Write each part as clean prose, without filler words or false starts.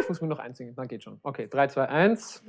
ich muss mir noch einsingen, dann geht schon. Okay, 3, 2, 1.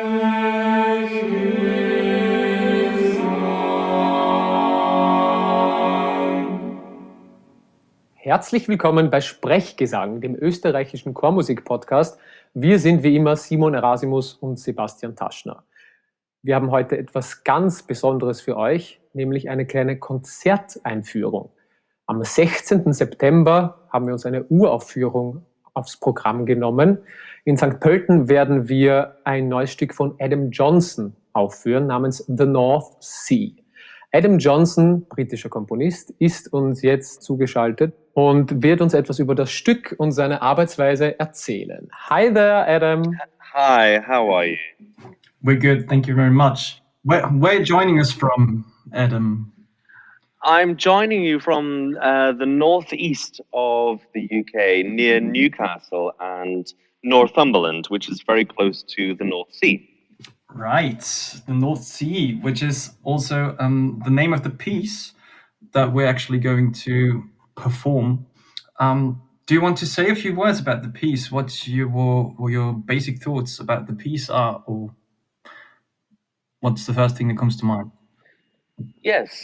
Herzlich willkommen bei Sprechgesang, dem österreichischen Chormusik-Podcast. Wir sind wie immer Simon Erasimus und Sebastian Taschner. Wir haben heute etwas ganz Besonderes für euch, nämlich eine kleine Konzerteinführung. Am 16. September haben wir uns eine Uraufführung aufs Programm genommen. In St. Pölten werden wir ein neues Stück von Adam Johnson aufführen, namens The North Sea. Adam Johnson, britischer Komponist, ist uns jetzt zugeschaltet und wird uns etwas über das Stück und seine Arbeitsweise erzählen. Hi there, Adam. Hi, how are you? We're good, thank you very much. Where are you joining us from, Adam? I'm joining you from the northeast of the UK, near Newcastle and Northumberland, which is very close to the North Sea. Right, the North Sea, which is also the name of the piece that we're actually going to perform. Do you want to say a few words about the piece? What your basic thoughts about the piece are, or what's the first thing that comes to mind? Yes,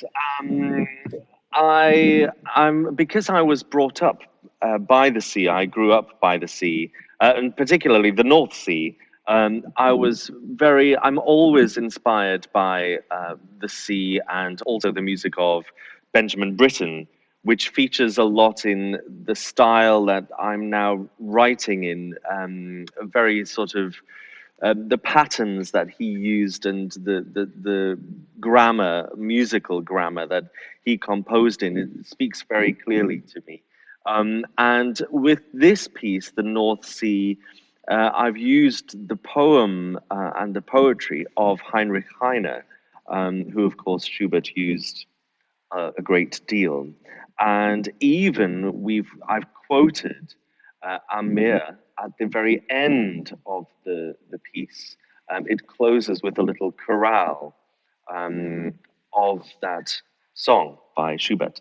I'm because I was brought up by the sea. I grew up by the sea, and particularly the North Sea. I'm always inspired by the sea and also the music of Benjamin Britten, which features a lot in the style that I'm now writing in, a very sort of the patterns that he used and the grammar, musical grammar that he composed in, it speaks very clearly to me. And with this piece, The North Sea, I've used the poem and the poetry of Heinrich Heine, who of course Schubert used a great deal. And even I've quoted Amir at the very end of the piece. It closes with a little chorale of that song by Schubert.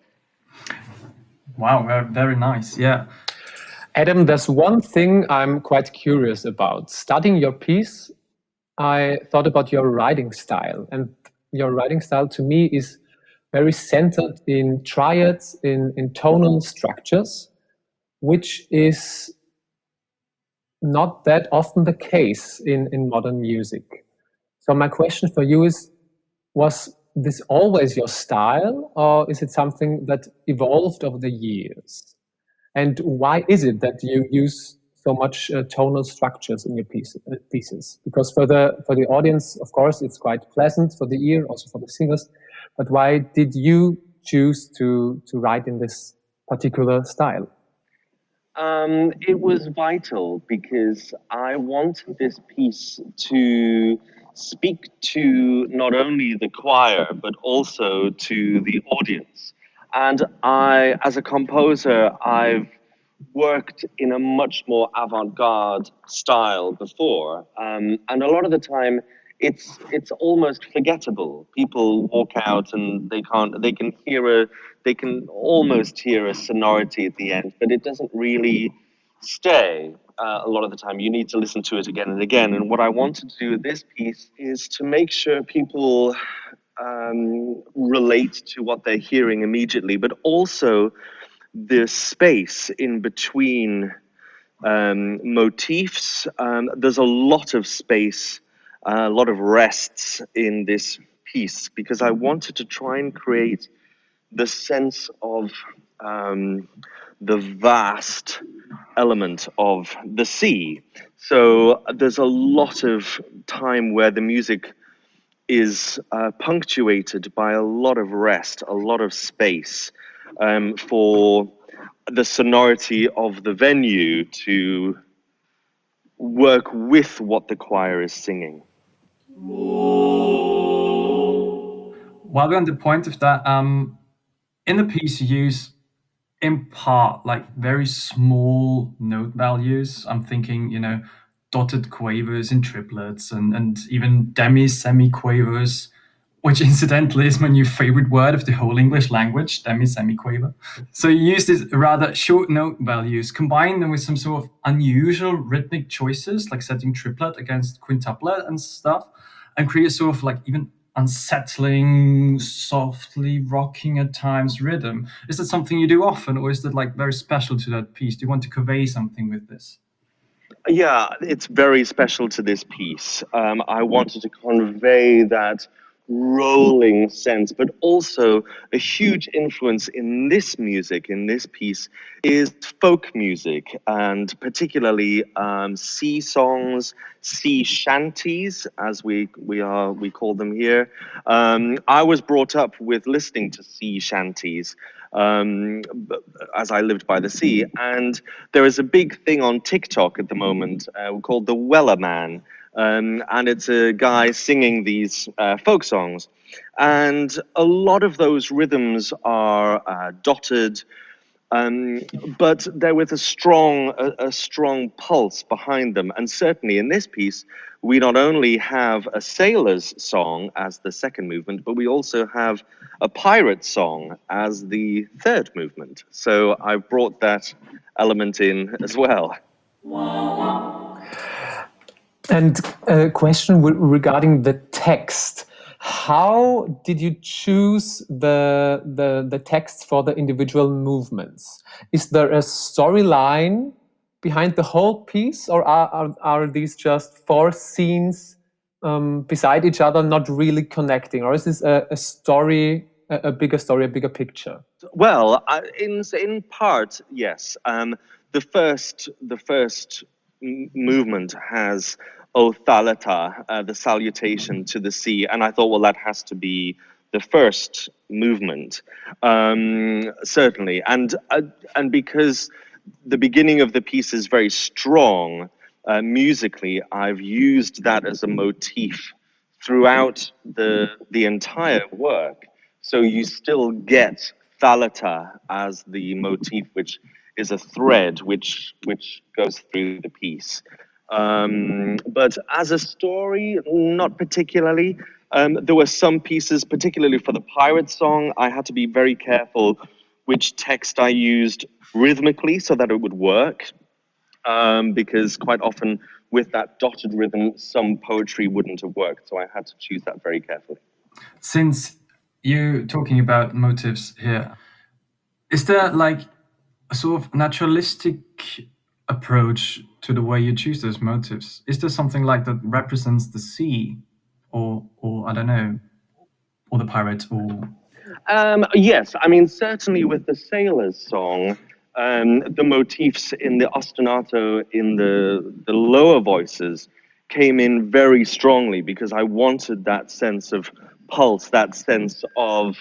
Wow, very nice, yeah. Adam, there's one thing I'm quite curious about. Studying your piece, I thought about your writing style. And your writing style to me is very centered in triads, in tonal structures, which is not that often the case in modern music. So my question for you is, was this always your style, or is it something that evolved over the years? And why is it that you use so much tonal structures in your pieces? Because for the audience, of course, it's quite pleasant for the ear, also for the singers. But why did you choose to write in this particular style? It was vital because I wanted this piece to speak to not only the choir, but also to the audience. And as a composer, I've worked in a much more avant-garde style before. And a lot of the time, it's almost forgettable. People walk out and they can almost hear a sonority at the end, but it doesn't really stay. A lot of the time, you need to listen to it again and again. And what I wanted to do with this piece is to make sure people relate to what they're hearing immediately, but also the space in between motifs. There's a lot of space, a lot of rests in this piece because I wanted to try and create the sense of the vast element of the sea. So there's a lot of time where the music is punctuated by a lot of rest, a lot of space for the sonority of the venue to work with what the choir is singing. While we're on the point of that, in the piece you use, in part, like very small note values. I'm thinking, dotted quavers in triplets and even semi-quavers which incidentally is my new favorite word of the whole English language, semiquaver. So you use these rather short note values, combine them with some sort of unusual rhythmic choices, like setting triplet against quintuplet and stuff, and create sort of like even unsettling, softly rocking at times rhythm. Is that something you do often, or is that like very special to that piece? Do you want to convey something with this? Yeah, it's very special to this piece. I wanted to convey that rolling sense, but also a huge influence in this music, in this piece, is folk music, and particularly sea songs, sea shanties, as we call them here. I was brought up with listening to sea shanties. As I lived by the sea, and there is a big thing on TikTok at the moment called the Weller Man, and it's a guy singing these folk songs, and a lot of those rhythms are dotted, um, but they're with a strong pulse behind them. And certainly in this piece, we not only have a sailor's song as the second movement, but we also have a pirate song as the third movement. So I've brought that element in as well. And a question regarding the text. How did you choose the text for the individual movements? Is there a storyline behind the whole piece, or are these just four scenes beside each other, not really connecting? Or is this a story, a bigger story, a bigger picture? Well, in part, yes. The first movement has O Thalata, the salutation to the sea, and I thought, well, that has to be the first movement, certainly, and because the beginning of the piece is very strong musically, I've used that as a motif throughout the entire work. So you still get Thalata as the motif, which is a thread which goes through the piece. But as a story, not particularly. There were some pieces, particularly for the pirate song, I had to be very careful which text I used rhythmically so that it would work. Because quite often with that dotted rhythm, some poetry wouldn't have worked. So I had to choose that very carefully. Since you're talking about motives here, is there like a sort of naturalistic approach to the way you choose those motives? Is there something like that represents the sea, or I don't know, or the pirate, or Yes, I mean, certainly with the Sailor's song, the motifs in the ostinato in the lower voices came in very strongly because I wanted that sense of pulse, that sense of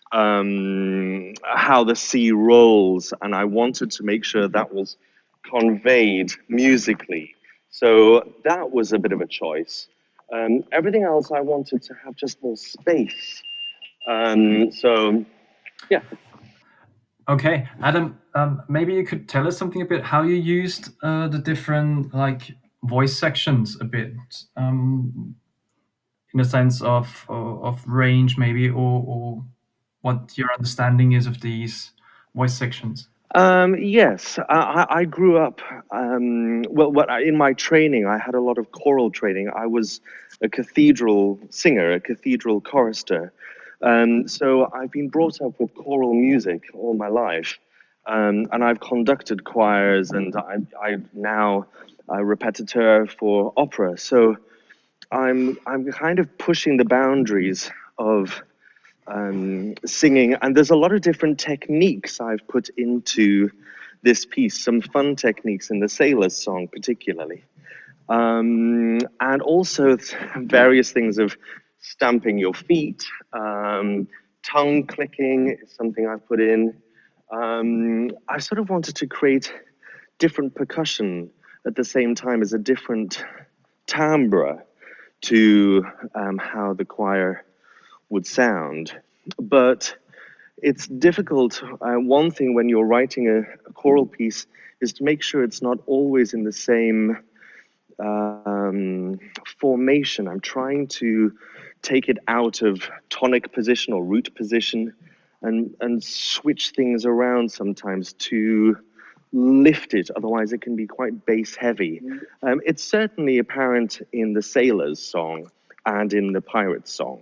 how the sea rolls, and I wanted to make sure that was conveyed musically. So that was a bit of a choice. Everything else I wanted to have just more space. So, yeah. okay, Adam, maybe you could tell us something about how you used the different like voice sections a bit, in a sense of range, maybe, or what your understanding is of these voice sections. Yes, I grew up. In my training, I had a lot of choral training. I was a cathedral singer, a cathedral chorister. So I've been brought up with choral music all my life. And I've conducted choirs, and I'm now a repetiteur for opera. So I'm kind of pushing the boundaries of singing, and there's a lot of different techniques I've put into this piece, some fun techniques in the Sailor's song particularly, and also various things of stamping your feet, tongue clicking is something I've put in. I sort of wanted to create different percussion at the same time as a different timbre to how the choir would sound. But it's difficult. One thing when you're writing a choral piece is to make sure it's not always in the same formation. I'm trying to take it out of tonic position or root position, and switch things around sometimes to lift it. Otherwise, it can be quite bass heavy. It's certainly apparent in the Sailors song and in the Pirates song.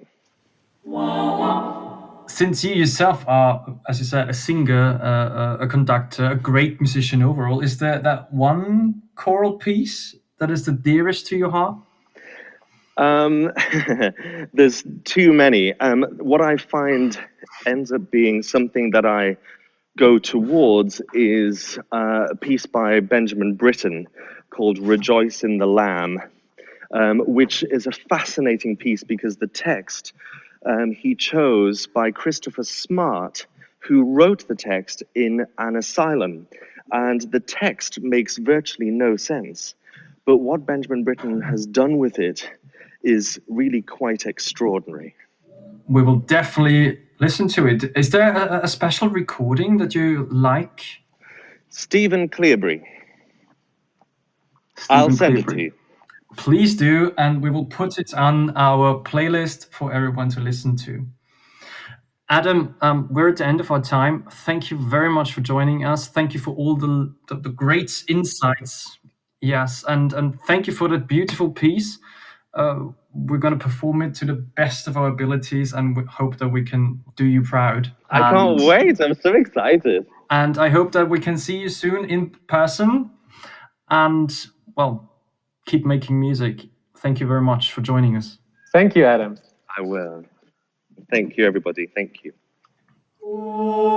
Since you yourself are, as you said, a singer, a conductor, a great musician overall, is there that one choral piece that is the dearest to your heart? There's too many. What I find ends up being something that I go towards is a piece by Benjamin Britten called Rejoice in the Lamb, which is a fascinating piece because the text he chose by Christopher Smart, who wrote the text in an asylum. And the text makes virtually no sense. But what Benjamin Britten has done with it is really quite extraordinary. We will definitely listen to it. Is there a special recording that you like? Stephen Cleobury. I'll send it to you. Please do, and we will put it on our playlist for everyone to listen to. Adam, we're at the end of our time. Thank you very much for joining us. Thank you for all the great insights. Yes, and thank you for that beautiful piece. We're going to perform it to the best of our abilities, and we hope that we can do you proud. I can't wait. I'm so excited. And I hope that we can see you soon in person. And, well, keep making music. Thank you very much for joining us. Thank you, Adam. I will. Thank you, everybody. Thank you.